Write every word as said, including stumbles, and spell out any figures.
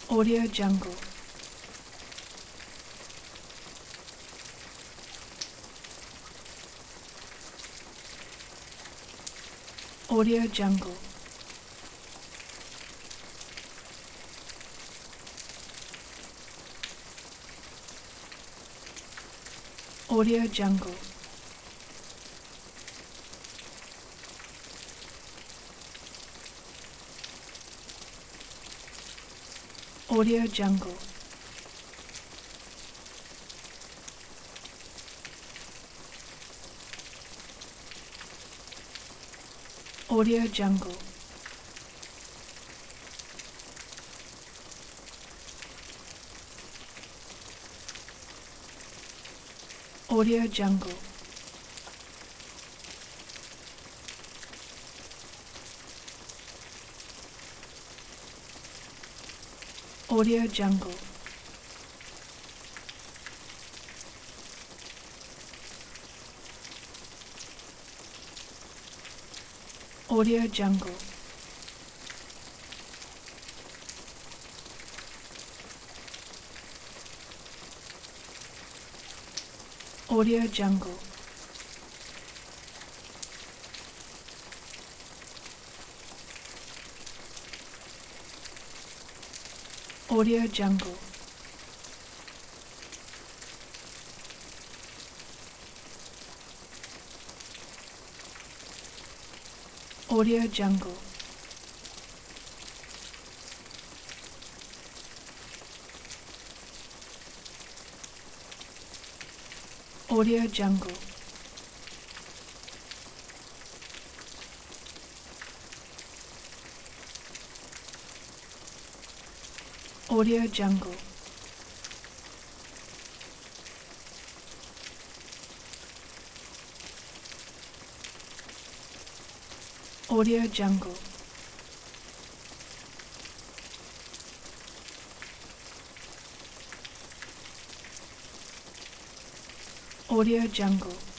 Audio Jungle. Audio Jungle. Audio Jungle. Audio Jungle. Audio Jungle. Audio Jungle. Audio Jungle. Audio Jungle. Audio Jungle. Audio Jungle. Audio Jungle. Audio Jungle. Audio Jungle. Audio Jungle. Audio Jungle.